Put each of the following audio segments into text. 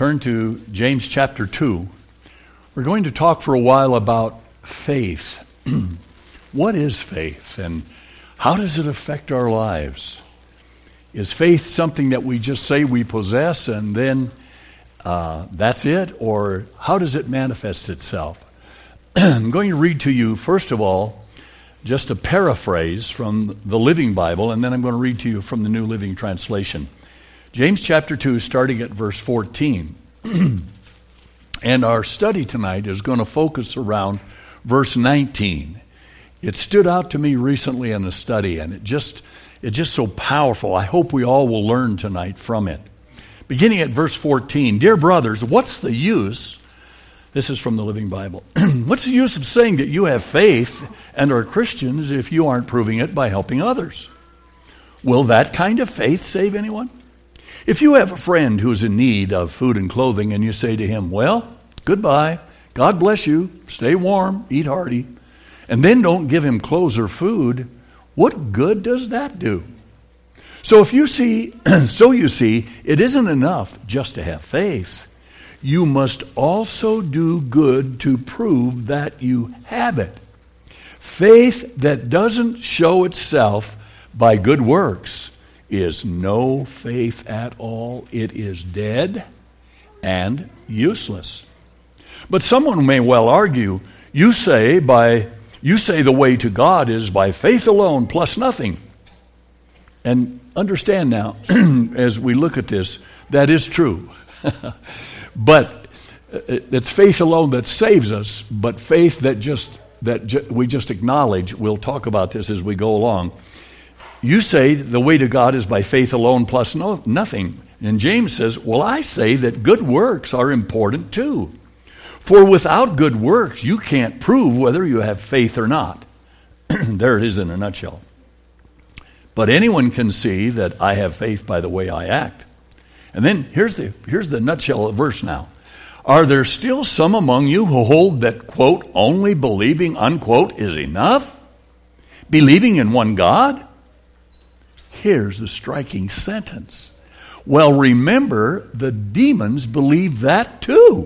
turn to James chapter 2. We're going to talk for a while about faith. What is faith and how does it affect our lives? Is faith something that we just say we possess and then that's it? Or how does it manifest itself? I'm going to read to you, first of all, just a paraphrase from the Living Bible, and then I'm going to read to you from the New Living Translation. James chapter 2, starting at verse 14. And our study tonight is going to focus around verse 19. It stood out to me recently in the study, and it's just so powerful. I hope we all will learn tonight from it. Beginning at verse 14, Dear brothers, what's the use? This is from the Living Bible. What's the use of saying that you have faith and are Christians if you aren't proving it by helping others? Will that kind of faith save anyone? If you have a friend who's in need of food and clothing and you say to him, well, goodbye, God bless you, stay warm, eat hearty, and then don't give him clothes or food, what good does that do? So you see, it isn't enough just to have faith. You must also do good to prove that you have it. Faith that doesn't show itself by good works is no faith at all. It is dead and useless. But someone may well argue, you say the way to God is by faith alone plus nothing. And understand now, as we look at this, that is true. But it's faith alone that saves us, but faith that we just acknowledge. We'll talk about this as we go along. You say the way to God is by faith alone plus nothing. And James says, well, I say that good works are important too. For without good works, you can't prove whether you have faith or not. There it is in a nutshell. But anyone can see that I have faith by the way I act. And then here's the nutshell of the verse now. Are there still some among you who hold that, quote, only believing, unquote, is enough? Believing in one God? Here's the striking sentence. Well, remember, the demons believe that too.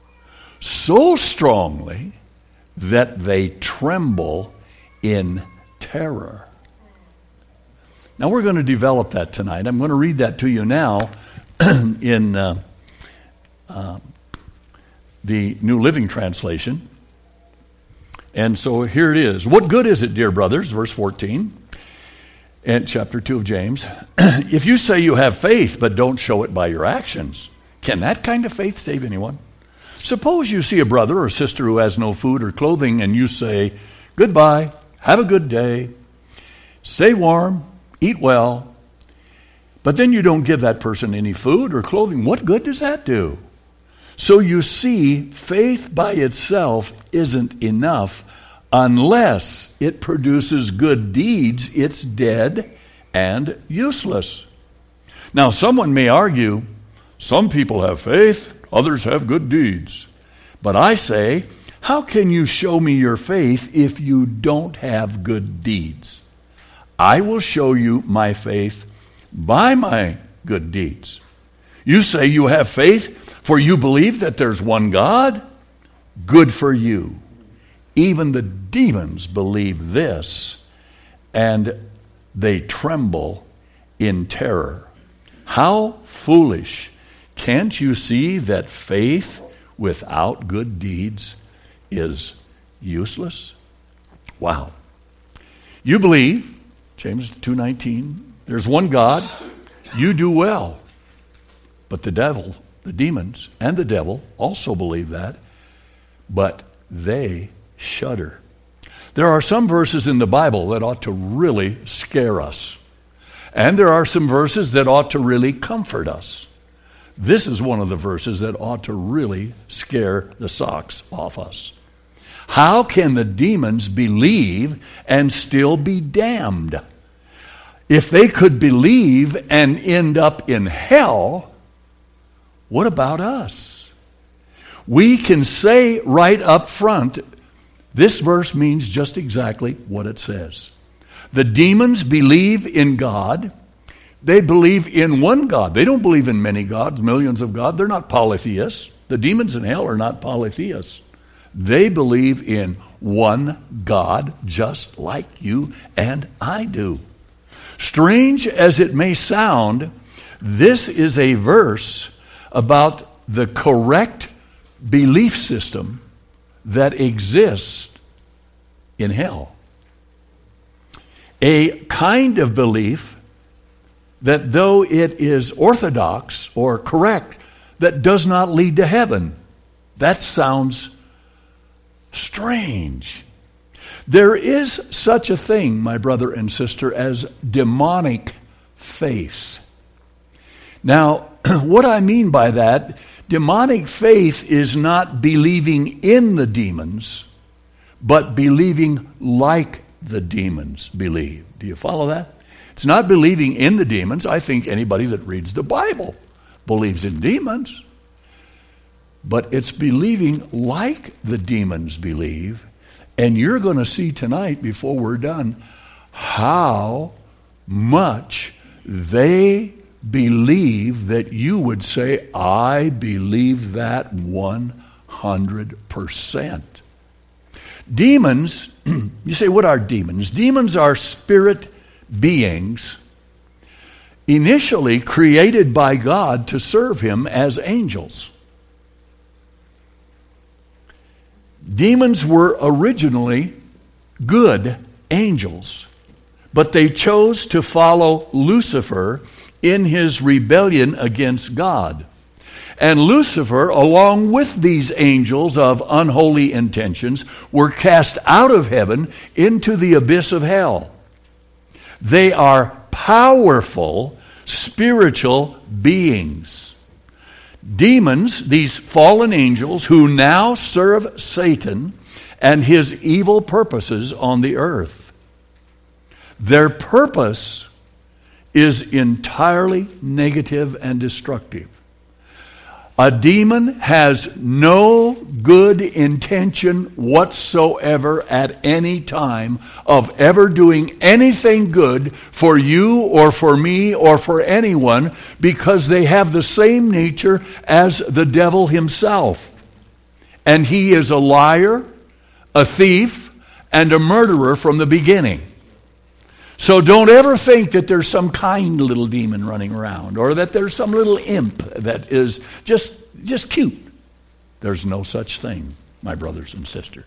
So strongly that they tremble in terror. Now, we're going to develop that tonight. I'm going to read that to you now in the New Living Translation. And so here it is. What good is it, dear brothers, verse 14, and chapter 2 of James, if you say you have faith but don't show it by your actions, can that kind of faith save anyone? Suppose you see a brother or sister who has no food or clothing and you say, goodbye, have a good day, stay warm, eat well, but then you don't give that person any food or clothing. What good does that do? So you see, faith by itself isn't enough. Unless it produces good deeds, it's dead and useless. Now, someone may argue, some people have faith, others have good deeds. But I say, how can you show me your faith if you don't have good deeds? I will show you my faith by my good deeds. You say you have faith, for you believe that there's one God? Good for you. Even the demons believe this, and they tremble in terror. How foolish! Can't you see that faith without good deeds is useless? Wow. You believe, James 2:19, there's one God, you do well. But the devil, the demons, and the devil also believe that, but they shudder. There are some verses in the Bible that ought to really scare us. And there are some verses that ought to really comfort us. This is one of the verses that ought to really scare the socks off us. How can the demons believe and still be damned? If they could believe and end up in hell, what about us? We can say right up front, this verse means just exactly what it says. The demons believe in God, They believe in one God. They don't believe in many gods, millions of gods. They're not polytheists. The demons in hell are not polytheists. They believe in one God, just like you and I do. Strange as it may sound, this is a verse about the correct belief system that exists in hell. A kind of belief that though it is orthodox or correct, that does not lead to heaven. That sounds strange. There is such a thing, my brother and sister, as demonic faith. Now, what I mean by that, demonic faith is not believing in the demons, but believing like the demons believe. Do you follow that? It's not believing in the demons. I think anybody that reads the Bible believes in demons. But it's believing like the demons believe. And you're going to see tonight, before we're done, how much they believe that you would say, I believe that 100%. Demons, you say, what are demons? Demons are spirit beings initially created by God to serve Him as angels. Demons were originally good angels, but they chose to follow Lucifer in his rebellion against God. And Lucifer, along with these angels of unholy intentions, were cast out of heaven into the abyss of hell. They are powerful spiritual beings. Demons, these fallen angels who now serve Satan and his evil purposes on the earth. Their purpose is entirely negative and destructive. A demon has no good intention whatsoever at any time of ever doing anything good for you or for me or for anyone, because they have the same nature as the devil himself. And he is a liar, a thief, and a murderer from the beginning. So don't ever think that there's some kind little demon running around, or that there's some little imp that is just cute. There's no such thing, my brothers and sisters.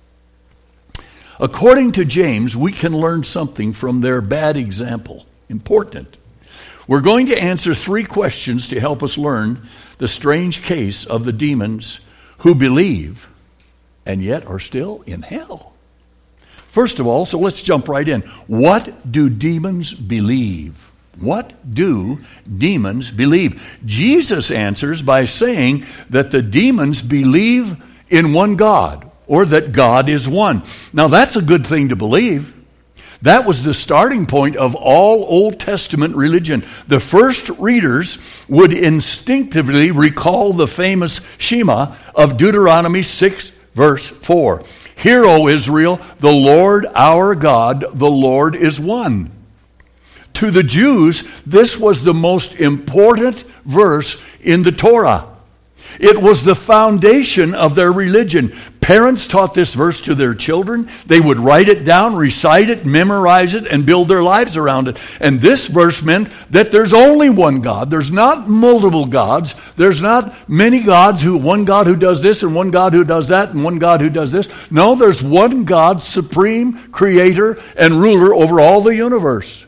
According to James, we can learn something from their bad example. Important. We're going to answer 3 questions to help us learn the strange case of the demons who believe and yet are still in hell. First of all, so let's jump right in. What do demons believe? What do demons believe? Jesus answers by saying that the demons believe in one God, or that God is one. Now that's a good thing to believe. That was the starting point of all Old Testament religion. The first readers would instinctively recall the famous Shema of Deuteronomy 6, verse 4. Hear, O Israel, the Lord our God, the Lord is one. To the Jews, this was the most important verse in the Torah. It was the foundation of their religion. Parents taught this verse to their children. They would write it down, recite it, memorize it, and build their lives around it. And this verse meant that there's only one God. There's not multiple gods. There's not many gods, one God who does this, and one God who does that, and one God who does this. No, there's one God, supreme creator and ruler over all the universe.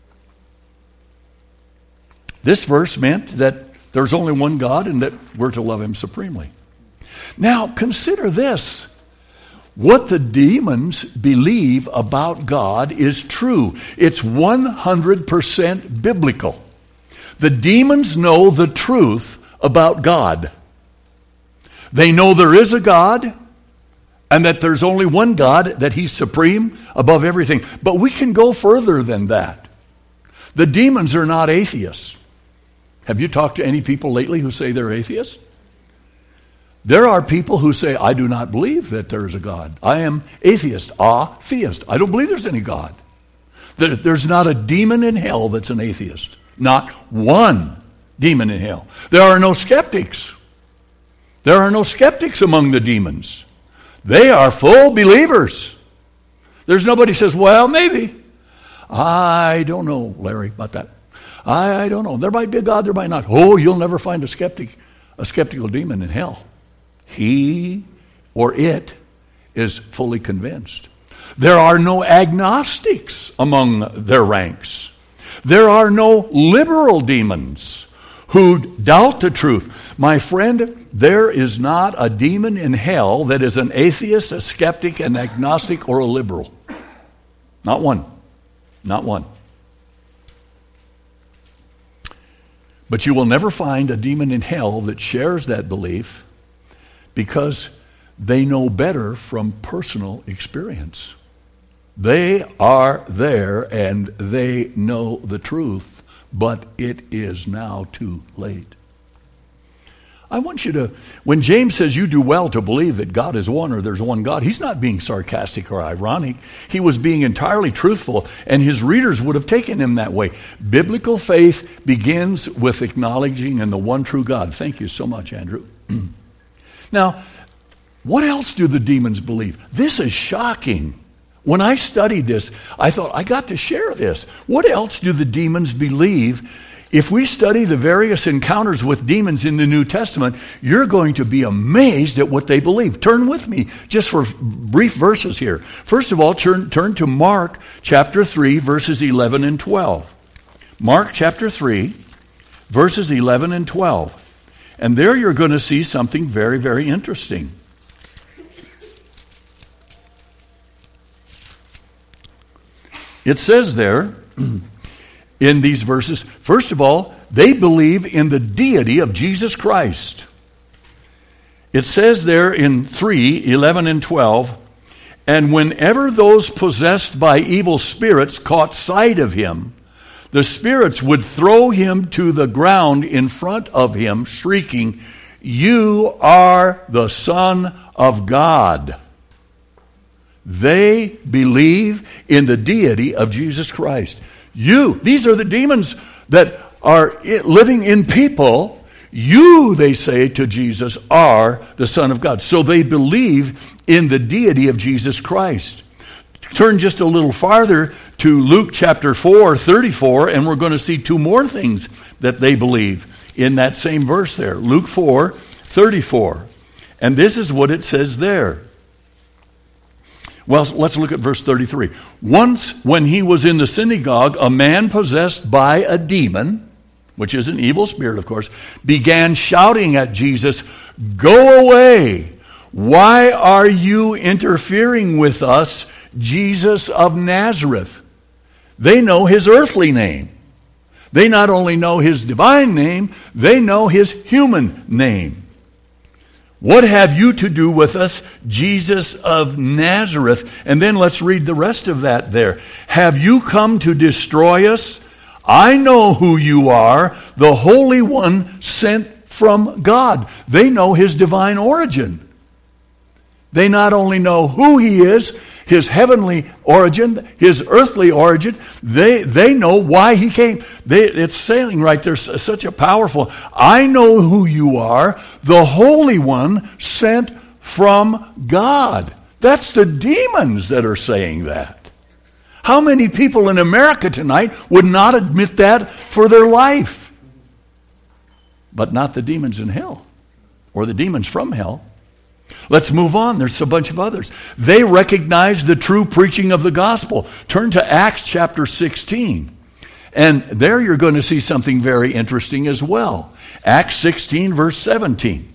This verse meant that there's only one God and that we're to love Him supremely. Now, consider this. What the demons believe about God is true. It's 100% biblical. The demons know the truth about God. They know there is a God and that there's only one God, that He's supreme above everything. But we can go further than that. The demons are not atheists. Have you talked to any people lately who say they're atheists? There are people who say, I do not believe that there is a God. I am atheist, theist. I don't believe there's any God. There's not a demon in hell that's an atheist. Not one demon in hell. There are no skeptics. There are no skeptics among the demons. They are full believers. There's nobody says, well, maybe. I don't know, Larry, about that. I don't know. There might be a God, there might not. Oh, you'll never find a skeptical demon in hell. He or it is fully convinced. There are no agnostics among their ranks. There are no liberal demons who doubt the truth. My friend, there is not a demon in hell that is an atheist, a skeptic, an agnostic, or a liberal. Not one. Not one. But you will never find a demon in hell that shares that belief because they know better from personal experience. They are there and they know the truth, but it is now too late. I want you to, when James says you do well to believe that God is one or there's one God, he's not being sarcastic or ironic. He was being entirely truthful, and his readers would have taken him that way. Biblical faith begins with acknowledging in the one true God. Thank you so much, Andrew. Now, what else do the demons believe? This is shocking. When I studied this, I thought, I got to share this. What else do the demons believe? If we study the various encounters with demons in the New Testament, you're going to be amazed at what they believe. Turn with me just for brief verses here. First of all, turn to Mark chapter 3, verses 11 and 12. Mark chapter 3, verses 11 and 12. And there you're going to see something very, very interesting. It says there, in these verses, first of all, they believe in the deity of Jesus Christ. It says there in 3, 11 and 12, and whenever those possessed by evil spirits caught sight of him, the spirits would throw him to the ground in front of him, shrieking, "You are the Son of God." They believe in the deity of Jesus Christ. These are the demons that are living in people. You, they say to Jesus, are the Son of God. So they believe in the deity of Jesus Christ. Turn just a little farther to Luke chapter 4, 34, and we're going to see two more things that they believe in that same verse there. Luke 4, 34. And this is what it says there. Well, let's look at verse 33. Once, when he was in the synagogue, a man possessed by a demon, which is an evil spirit, of course, began shouting at Jesus, "Go away! Why are you interfering with us, Jesus of Nazareth?" They know his earthly name. They not only know his divine name, they know his human name. "What have you to do with us, Jesus of Nazareth?" And then let's read the rest of that there. "Have you come to destroy us? I know who you are, the Holy One sent from God." They know his divine origin. They not only know who he is, his heavenly origin, his earthly origin, they know why he came. It's saying right there, such a powerful, "I know who you are, the Holy One sent from God." That's the demons that are saying that. How many people in America tonight would not admit that for their life? But not the demons in hell, or the demons from hell. Let's move on. There's a bunch of others. They recognize the true preaching of the gospel. Turn to Acts chapter 16. And there you're going to see something very interesting as well. Acts 16, verse 17.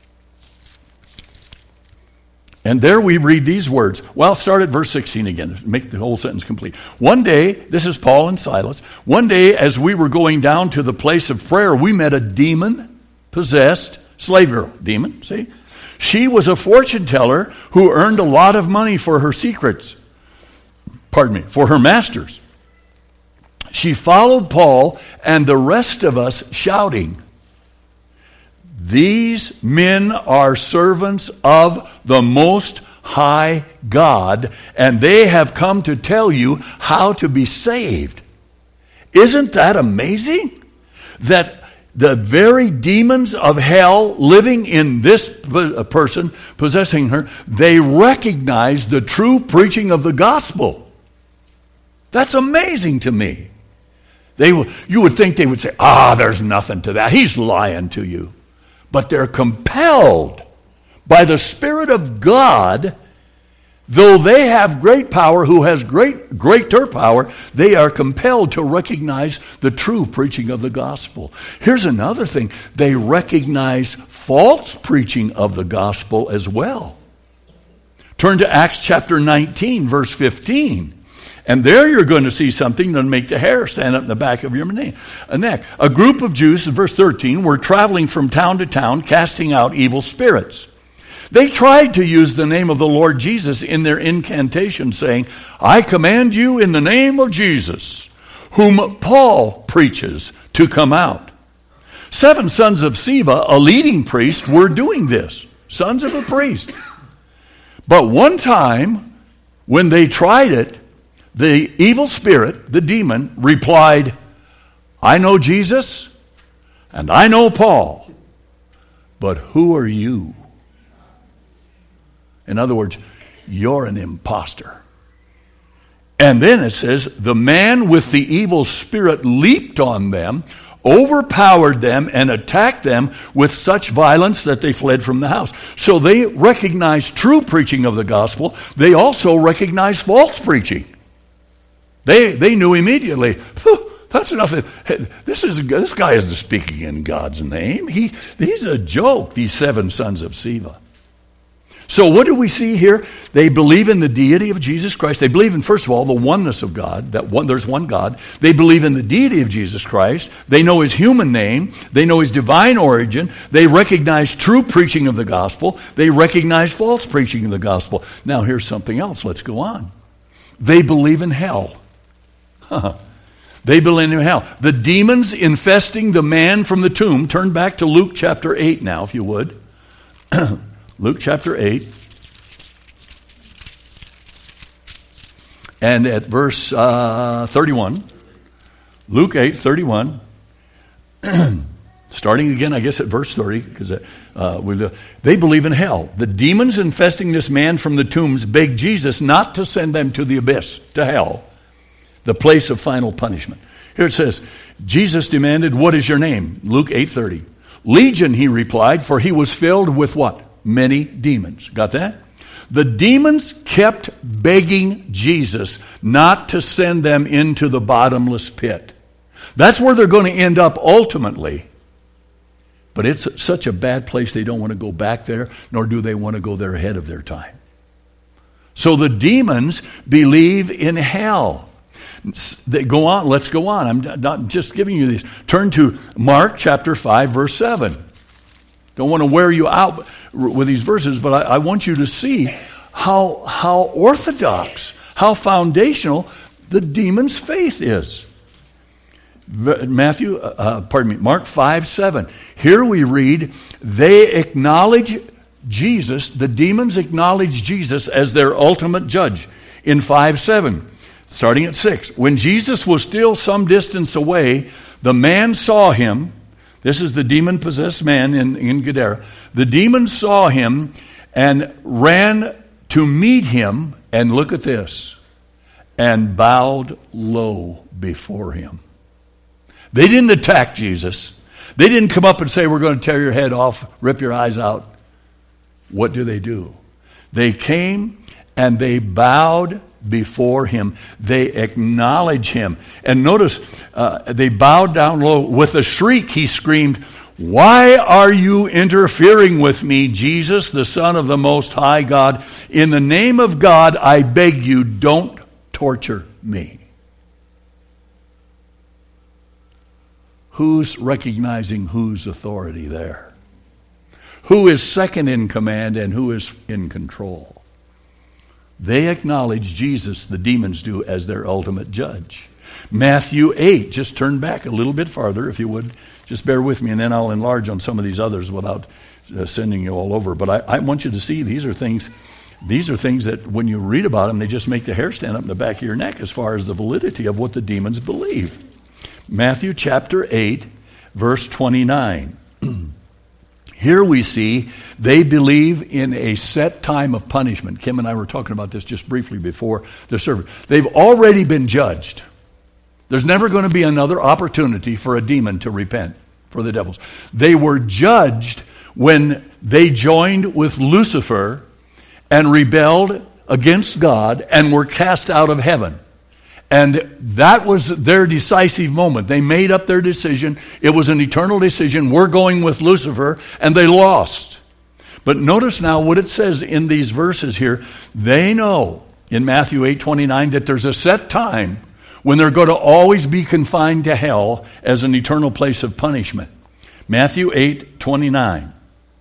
And there we read these words. Well, start at verse 16 again. Make the whole sentence complete. "One day," this is Paul and Silas, "one day as we were going down to the place of prayer, we met a demon-possessed slave girl." Demon, see? "She was a fortune teller who earned a lot of money for her secrets. For her masters. She followed Paul and the rest of us shouting, 'These men are servants of the Most High God, and they have come to tell you how to be saved.' Isn't that amazing? That the very demons of hell living in this person, possessing her, they recognize the true preaching of the gospel. That's amazing to me. You would think they would say, there's nothing to that. He's lying to you. But they're compelled by the Spirit of God, though they have great power, who has greater power, they are compelled to recognize the true preaching of the gospel. Here's another thing. They recognize false preaching of the gospel as well. Turn to Acts chapter 19, verse 15. And there you're going to see something that'll make the hair stand up in the back of your neck. A group of Jews, in verse 13, were traveling from town to town, casting out evil spirits. They tried to use the name of the Lord Jesus in their incantation, saying, I command you in the name of Jesus, whom Paul preaches, to come out. 7 sons of Sceva, a leading priest, were doing this, sons of a priest. But one time, when they tried it, the evil spirit, the demon, replied, I know Jesus and I know Paul, but who are you? In other words, you're an imposter. And then it says, the man with the evil spirit leaped on them, overpowered them, and attacked them with such violence that they fled from the house. So they recognized true preaching of the gospel. They also recognized false preaching. They knew immediately, that's nothing. This guy isn't speaking in God's name. He's a joke, these 7 sons of Sceva. So what do we see here? They believe in the deity of Jesus Christ. They believe in, first of all, the oneness of God, there's one God. They believe in the deity of Jesus Christ. They know his human name. They know his divine origin. They recognize true preaching of the gospel. They recognize false preaching of the gospel. Now here's something else. Let's go on. They believe in hell. They believe in hell. The demons infesting the man from the tomb. Turn back to Luke chapter 8 now, if you would. Luke chapter 8. And at verse 31. Luke 8, 31. Starting again, I guess, at verse 30. Because they believe in hell. The demons infesting this man from the tombs begged Jesus not to send them to the abyss, to hell, the place of final punishment. Here it says, Jesus demanded, what is your name? Luke 8:30. Legion, he replied, for he was filled with what? Many demons. Got that? The demons kept begging Jesus not to send them into the bottomless pit. That's where they're going to end up ultimately. But it's such a bad place they don't want to go back there, nor do they want to go there ahead of their time. So the demons believe in hell. They go on. Let's go on. I'm not just giving you these. Turn to Mark chapter 5, verse 7. Don't want to wear you out with these verses, but I want you to see how orthodox, how foundational the demon's faith is. Mark 5:7. Here we read, they acknowledge Jesus, the demons acknowledge Jesus as their ultimate judge. In 5:7. Starting at 6. When Jesus was still some distance away, the man saw him. This is the demon-possessed man in Gadara. The demon saw him and ran to meet him, and look at this, and bowed low before him. They didn't attack Jesus. They didn't come up and say, we're going to tear your head off, rip your eyes out. What do? They came and they bowed before him. They acknowledge him. And notice, they bowed down low. With a shriek, he screamed, why are you interfering with me, Jesus, the Son of the Most High God? In the name of God, I beg you, don't torture me. Who's recognizing whose authority there? Who is second in command and who is in control? They acknowledge Jesus, the demons do, as their ultimate judge. Matthew 8, just turn back a little bit farther, if you would. Just bear with me, and then I'll enlarge on some of these others without sending you all over. But I want you to see these are things that when you read about them, they just make the hair stand up in the back of your neck as far as the validity of what the demons believe. Matthew chapter 8, verse 29. Here we see they believe in a set time of punishment. Kim and I were talking about this just briefly before the service. They've already been judged. There's never going to be another opportunity for a demon to repent, for the devils. They were judged when they joined with Lucifer and rebelled against God and were cast out of heaven. And that was their decisive moment. They made up their decision. It was an eternal decision. We're going with Lucifer, and they lost. But notice now what it says in these verses here. They know in Matthew 8:29 that there's a set time when they're going to always be confined to hell as an eternal place of punishment. Matthew 8:29.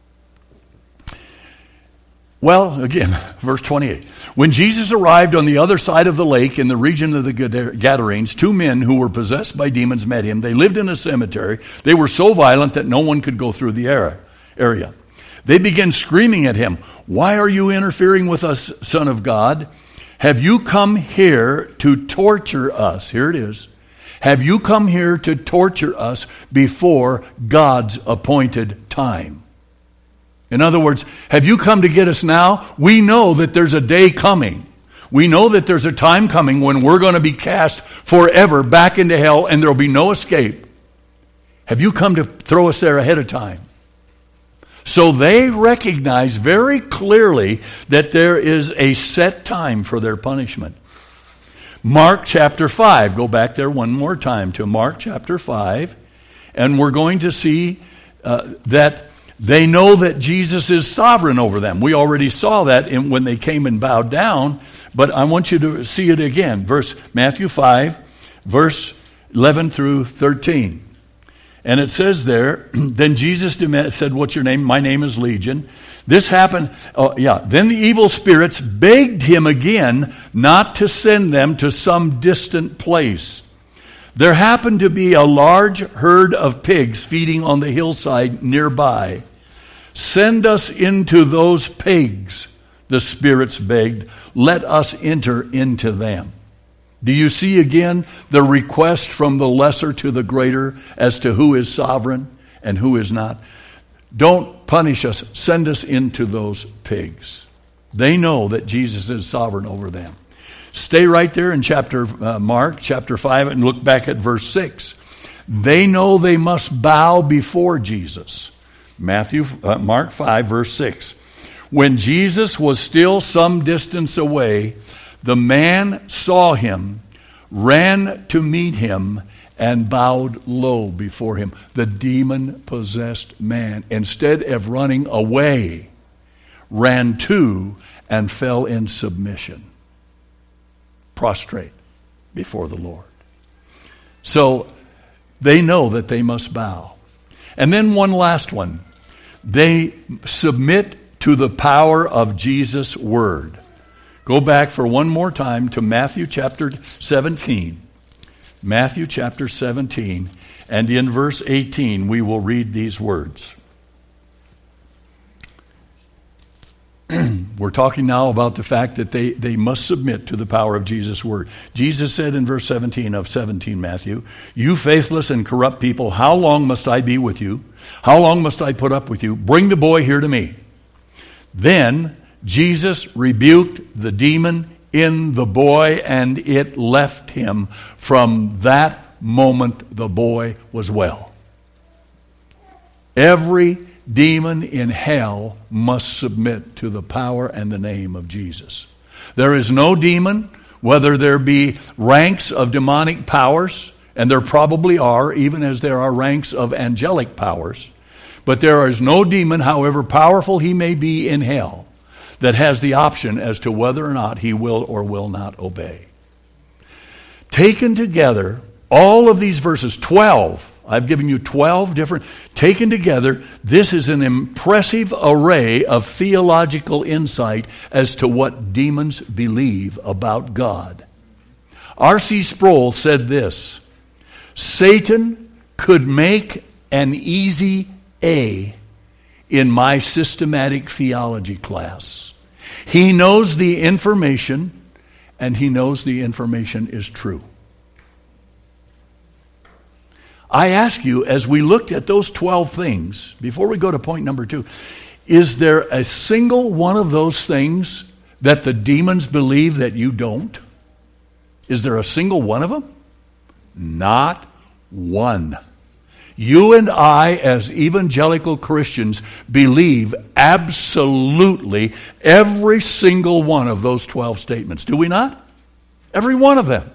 Well, again, verse 28. When Jesus arrived on the other side of the lake in the region of the Gadarenes, 2 men who were possessed by demons met him. They lived in a cemetery. They were so violent that no one could go through the area. They began screaming at him, "Why are you interfering with us, Son of God? Have you come here to torture us?" Here it is. Have you come here to torture us before God's appointed time? In other words, have you come to get us now? We know that there's a day coming. We know that there's a time coming when we're going to be cast forever back into hell and there'll be no escape. Have you come to throw us there ahead of time? So they recognize very clearly that there is a set time for their punishment. Mark chapter 5. Go back there one more time to Mark chapter 5. And we're going to see that they know that Jesus is sovereign over them. We already saw that when they came and bowed down, but I want you to see it again. Matthew 5, verse 11 through 13. And it says there, then Jesus said, "What's your name?" "My name is Legion." This happened, Then the evil spirits begged him again not to send them to some distant place. There happened to be a large herd of pigs feeding on the hillside nearby. "Send us into those pigs," the spirits begged. "Let us enter into them." Do you see again the request from the lesser to the greater as to who is sovereign and who is not? Don't punish us. Send us into those pigs. They know that Jesus is sovereign over them. Stay right there in Mark chapter 5 and look back at verse 6. They know they must bow before Jesus. Mark 5, verse 6. When Jesus was still some distance away, the man saw him, ran to meet him, and bowed low before him. The demon-possessed man, instead of running away, ran to and fell in submission, prostrate before the Lord. So they know that they must bow. And then one last one. They submit to the power of Jesus' word. Go back for one more time to Matthew chapter 17. Matthew chapter 17, and in verse 18 we will read these words. We're talking now about the fact that they must submit to the power of Jesus' word. Jesus said in verse 17 of 17 Matthew, "You faithless and corrupt people, how long must I be with you? How long must I put up with you? Bring the boy here to me." Then Jesus rebuked the demon in the boy, and it left him. From that moment, the boy was well. Every demon in hell must submit to the power and the name of Jesus. There is no demon, whether there be ranks of demonic powers, and there probably are, even as there are ranks of angelic powers, but there is no demon, however powerful he may be in hell, that has the option as to whether or not he will or will not obey. Taken together, all of these verses, 12, I've given you 12 different, taken together, this is an impressive array of theological insight as to what demons believe about God. R.C. Sproul said this: Satan could make an easy A in my systematic theology class. He knows the information, and he knows the information is true. I ask you, as we looked at those 12 things, before we go to point number 2, is there a single one of those things that the demons believe that you don't? Is there a single one of them? Not one. You and I, as evangelical Christians, believe absolutely every single one of those 12 statements. Do we not? Every one of them.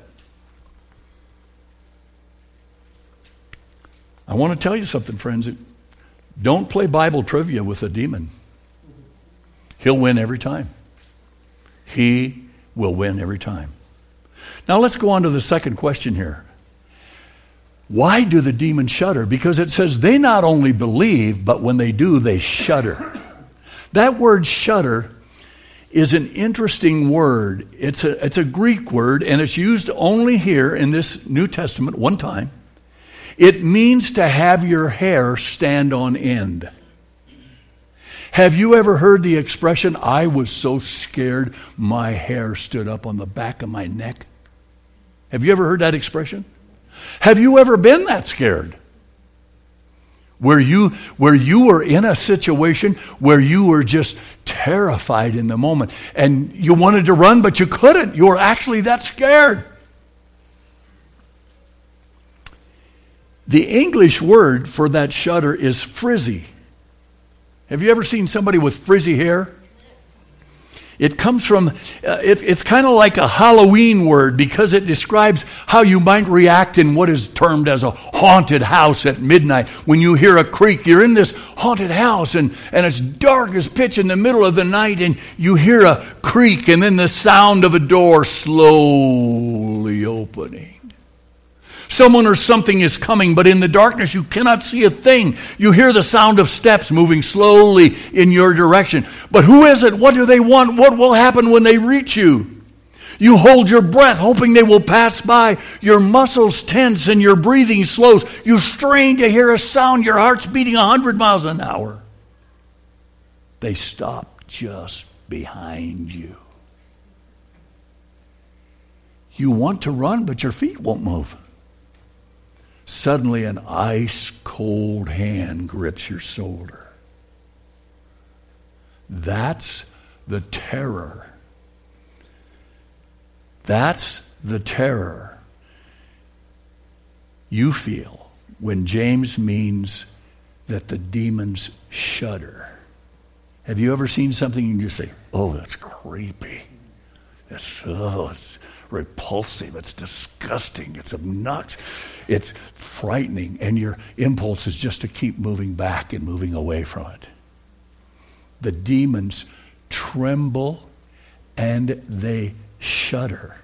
I want to tell you something, friends. Don't play Bible trivia with a demon. He'll win every time. He will win every time. Now let's go on to the second question here. Why do the demons shudder? Because it says they not only believe, but when they do, they shudder. That word shudder is an interesting word. It's a Greek word, and it's used only here in this New Testament one time. It means to have your hair stand on end. Have you ever heard the expression, I was so scared my hair stood up on the back of my neck? Have you ever heard that expression? Have you ever been that scared? Where you were in a situation where you were just terrified in the moment and you wanted to run but you couldn't. You were actually that scared. The English word for that shudder is frizzy. Have you ever seen somebody with frizzy hair? It comes from, it's kind of like a Halloween word because it describes how you might react in what is termed as a haunted house at midnight. When you hear a creak, you're in this haunted house and it's dark as pitch in the middle of the night and you hear a creak and then the sound of a door slowly opening. Someone or something is coming, but in the darkness you cannot see a thing. You hear the sound of steps moving slowly in your direction. But who is it? What do they want? What will happen when they reach you? You hold your breath, hoping they will pass by. Your muscles tense and your breathing slows. You strain to hear a sound. Your heart's beating 100 miles an hour. They stop just behind you. You want to run, but your feet won't move. Suddenly an ice-cold hand grips your shoulder. That's the terror. That's the terror you feel when James means that the demons shudder. Have you ever seen something and you say, oh, that's creepy. It's repulsive, it's disgusting, it's obnoxious, it's frightening, and your impulse is just to keep moving back and moving away from it. The demons tremble and they shudder.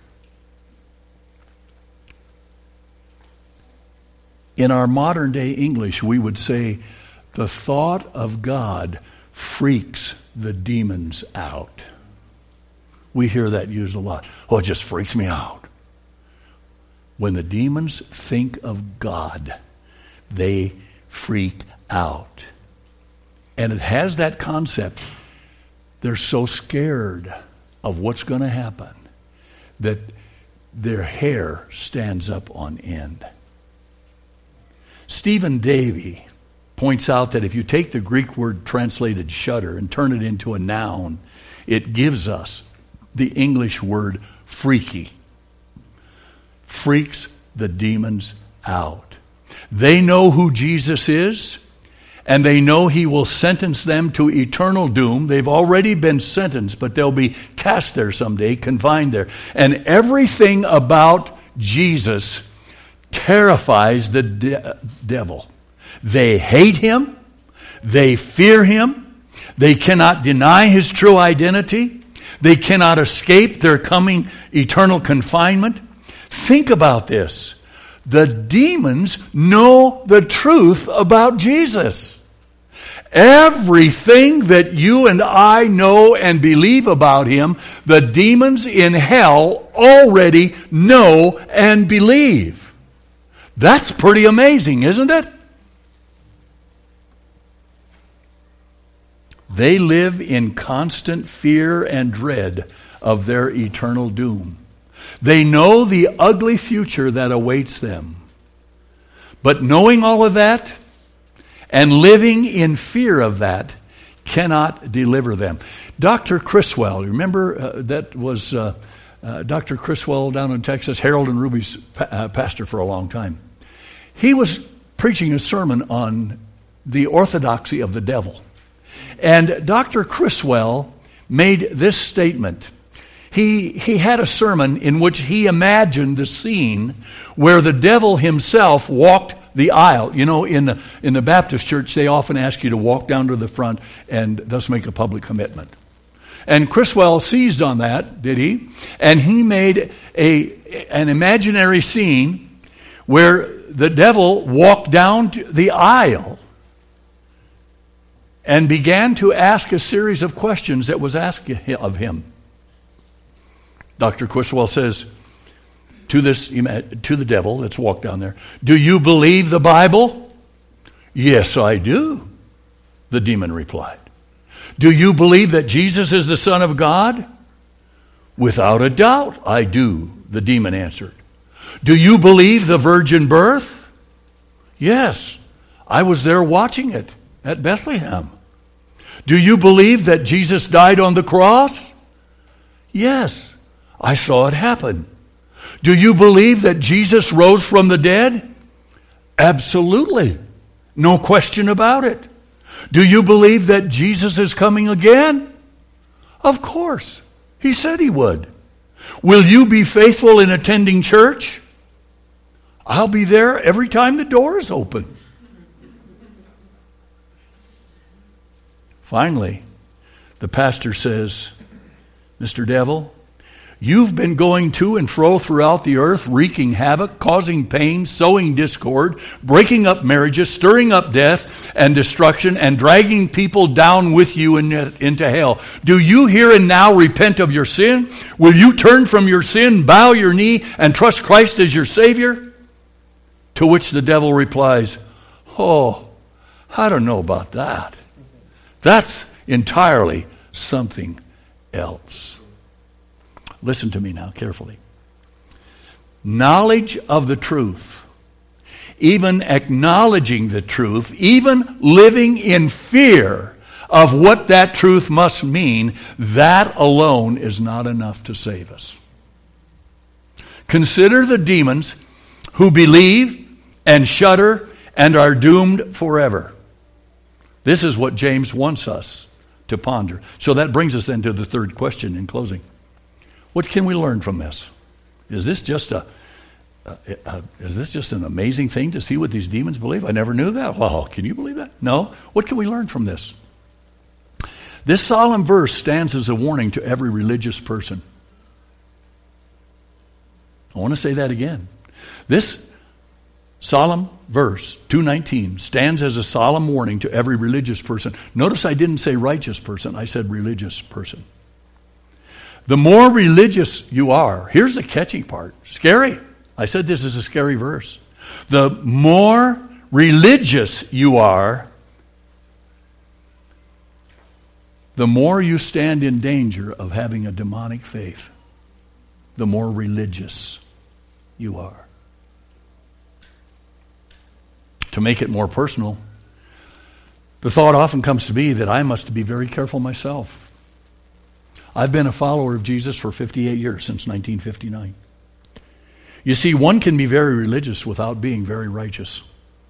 In our modern day English, we would say, the thought of God freaks the demons out. We hear that used a lot. Oh, it just freaks me out. When the demons think of God, they freak out. And it has that concept. They're so scared of what's going to happen that their hair stands up on end. Stephen Davey points out that if you take the Greek word translated shudder and turn it into a noun, it gives us the English word freaky. Freaks the demons out. They know who Jesus is, and they know he will sentence them to eternal doom. They've already been sentenced, but they'll be cast there someday, confined there. And everything about Jesus terrifies the devil. They hate him. They fear him. They cannot deny his true identity. They cannot escape their coming eternal confinement. Think about this. The demons know the truth about Jesus. Everything that you and I know and believe about him, the demons in hell already know and believe. That's pretty amazing, isn't it? They live in constant fear and dread of their eternal doom. They know the ugly future that awaits them. But knowing all of that and living in fear of that cannot deliver them. Dr. Criswell, remember that was Dr. Criswell down in Texas, Harold and Ruby's pastor for a long time. He was preaching a sermon on the orthodoxy of the devil. And Dr. Criswell made this statement. He had a sermon in which he imagined the scene where the devil himself walked the aisle. You know, in the Baptist church, they often ask you to walk down to the front and thus make a public commitment. And Criswell seized on that, did he? And he made an imaginary scene where the devil walked down the aisle and began to ask a series of questions that was asked of him. Dr. Criswell says to the devil that's walked down there, "Do you believe the Bible?" "Yes, I do," the demon replied. "Do you believe that Jesus is the Son of God?" "Without a doubt, I do," the demon answered. "Do you believe the virgin birth?" "Yes, I was there watching it at Bethlehem." "Do you believe that Jesus died on the cross?" "Yes, I saw it happen." "Do you believe that Jesus rose from the dead?" "Absolutely. No question about it." "Do you believe that Jesus is coming again?" "Of course. He said he would." "Will you be faithful in attending church?" "I'll be there every time the door is open." Finally, the pastor says, "Mr. Devil, you've been going to and fro throughout the earth, wreaking havoc, causing pain, sowing discord, breaking up marriages, stirring up death and destruction, and dragging people down with you into hell. Do you here and now repent of your sin? Will you turn from your sin, bow your knee, and trust Christ as your Savior?" To which the devil replies, "Oh, I don't know about that. That's entirely something else." Listen to me now carefully. Knowledge of the truth, even acknowledging the truth, even living in fear of what that truth must mean, that alone is not enough to save us. Consider the demons who believe and shudder and are doomed forever. This is what James wants us to ponder. So that brings us then to the third question in closing. What can we learn from this? Is this just an amazing thing to see what these demons believe? I never knew that. Well, can you believe that? No. What can we learn from this? This solemn verse stands as a warning to every religious person. I want to say that again. This solemn verse, 2:19, stands as a solemn warning to every religious person. Notice I didn't say righteous person, I said religious person. The more religious you are, here's the catchy part. Scary. I said this is a scary verse. The more religious you are, the more you stand in danger of having a demonic faith. The more religious you are. To make it more personal, the thought often comes to me that I must be very careful myself. I've been a follower of Jesus for 58 years, since 1959. You see, one can be very religious without being very righteous.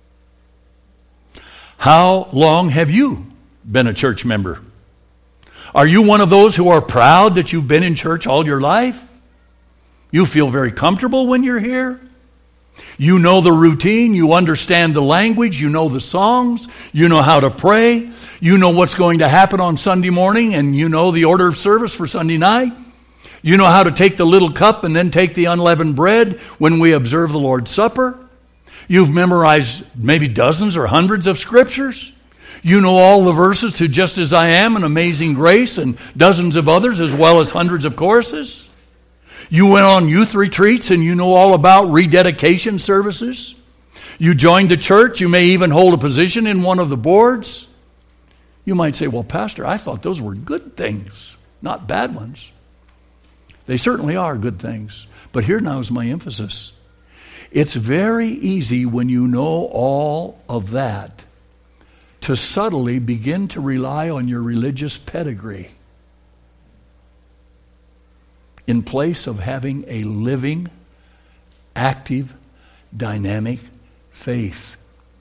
How long have you been a church member? Are you one of those who are proud that you've been in church all your life? You feel very comfortable when you're here? You know the routine, you understand the language, you know the songs, you know how to pray, you know what's going to happen on Sunday morning, and you know the order of service for Sunday night. You know how to take the little cup and then take the unleavened bread when we observe the Lord's Supper. You've memorized maybe dozens or hundreds of scriptures. You know all the verses to Just As I Am and Amazing Grace and dozens of others, as well as hundreds of choruses. You went on youth retreats and you know all about rededication services. You joined the church. You may even hold a position in one of the boards. You might say, well, Pastor, I thought those were good things, not bad ones. They certainly are good things. But here now is my emphasis. It's very easy when you know all of that to subtly begin to rely on your religious pedigree in place of having a living, active, dynamic faith.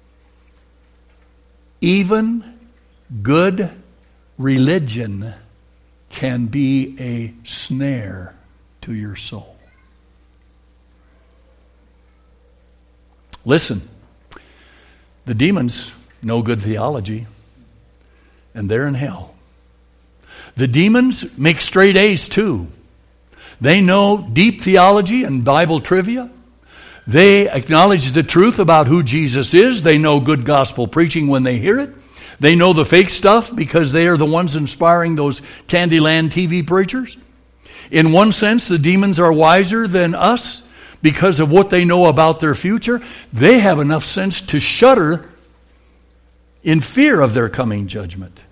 Even good religion can be a snare to your soul. Listen, the demons know good theology, and they're in hell. The demons make straight A's too. They know deep theology and Bible trivia. They acknowledge the truth about who Jesus is. They know good gospel preaching when they hear it. They know the fake stuff because they are the ones inspiring those Candyland TV preachers. In one sense, the demons are wiser than us because of what they know about their future. They have enough sense to shudder in fear of their coming judgment.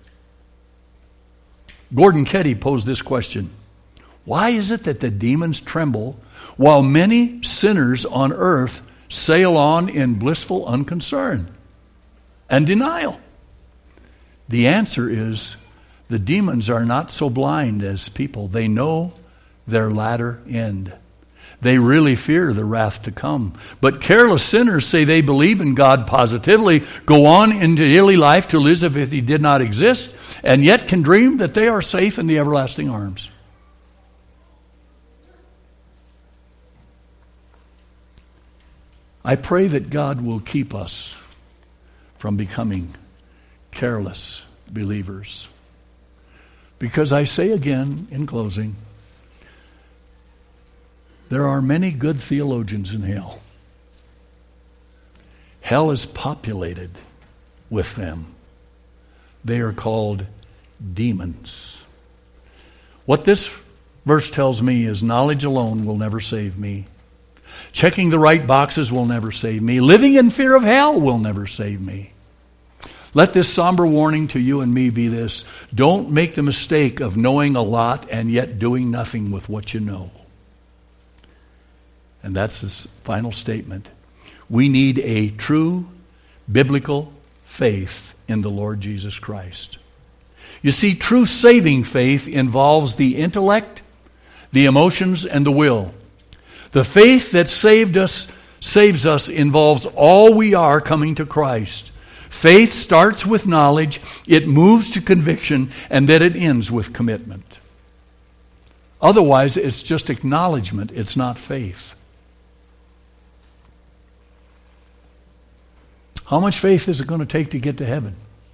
Gordon Ketty posed this question: why is it that the demons tremble while many sinners on earth sail on in blissful unconcern and denial? The answer is the demons are not so blind as people. They know their latter end. They really fear the wrath to come. But careless sinners say they believe in God positively, go on into daily life to live as if He did not exist, and yet can dream that they are safe in the everlasting arms. I pray that God will keep us from becoming careless believers. Because I say again in closing, there are many good theologians in hell. Hell is populated with them. They are called demons. What this verse tells me is knowledge alone will never save me. Checking the right boxes will never save me. Living in fear of hell will never save me. Let this somber warning to you and me be this: don't make the mistake of knowing a lot and yet doing nothing with what you know. And that's his final statement. We need a true biblical faith in the Lord Jesus Christ. You see, true saving faith involves the intellect, the emotions, and the will. The faith that saves us involves all we are coming to Christ. Faith starts with knowledge, it moves to conviction, and then it ends with commitment. Otherwise, it's just acknowledgement, it's not faith. How much faith is it going to take to get to heaven?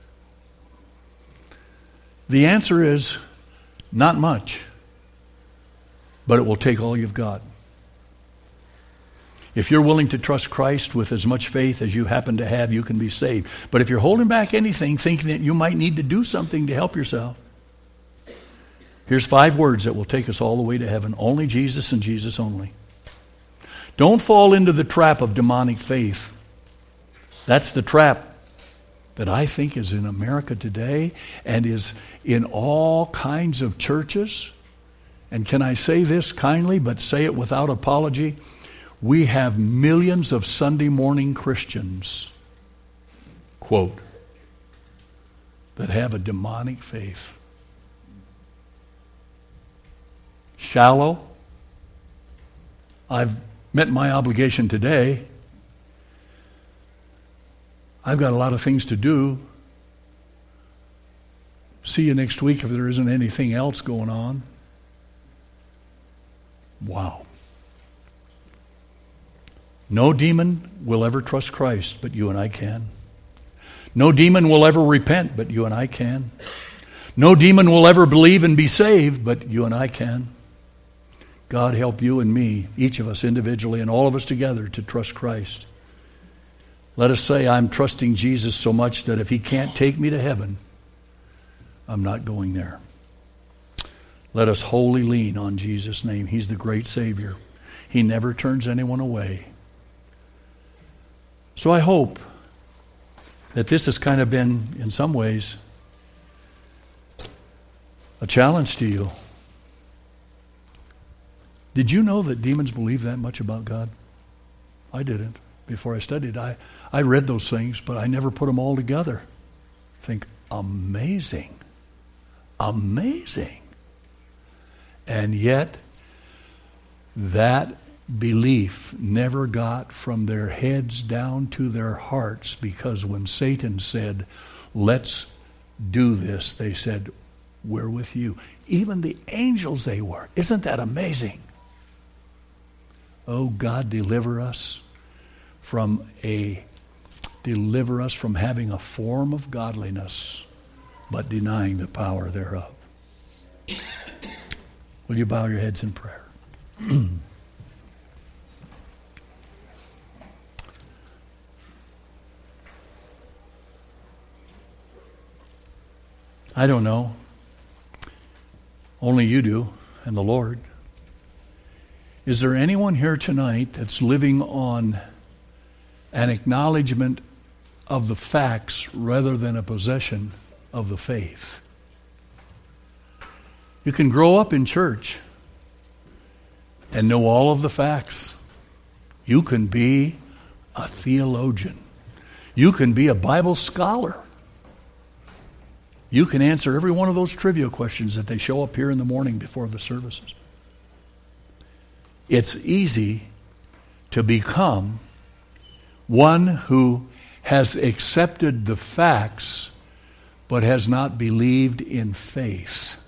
The answer is not much, but it will take all you've got. If you're willing to trust Christ with as much faith as you happen to have, you can be saved. But if you're holding back anything, thinking that you might need to do something to help yourself, here's 5 words that will take us all the way to heaven. Only Jesus and Jesus only. Don't fall into the trap of demonic faith. That's the trap that I think is in America today and is in all kinds of churches. And can I say this kindly, but say it without apology? We have millions of Sunday morning Christians, quote, that have a demonic faith. Shallow. I've met my obligation today. I've got a lot of things to do. See you next week if there isn't anything else going on. Wow. No demon will ever trust Christ, but you and I can. No demon will ever repent, but you and I can. No demon will ever believe and be saved, but you and I can. God help you and me, each of us individually and all of us together, to trust Christ. Let us say, I'm trusting Jesus so much that if He can't take me to heaven, I'm not going there. Let us wholly lean on Jesus' name. He's the great Savior. He never turns anyone away. So I hope that this has kind of been, in some ways, a challenge to you. Did you know that demons believe that much about God? I didn't. Before I studied, I read those things, but I never put them all together. Think, amazing. Amazing. And yet, that belief never got from their heads down to their hearts, because when Satan said, let's do this, they said, we're with you. Even the angels they were. Isn't that amazing? Oh, God, deliver us from having a form of godliness, but denying the power thereof. Will you bow your heads in prayer? I don't know. Only you do, and the Lord. Is there anyone here tonight that's living on an acknowledgement of the facts rather than a possession of the faith? You can grow up in church and know all of the facts. You can be a theologian. You can be a Bible scholar. You can answer every one of those trivia questions that they show up here in the morning before the services. It's easy to become one who has accepted the facts but has not believed in faith.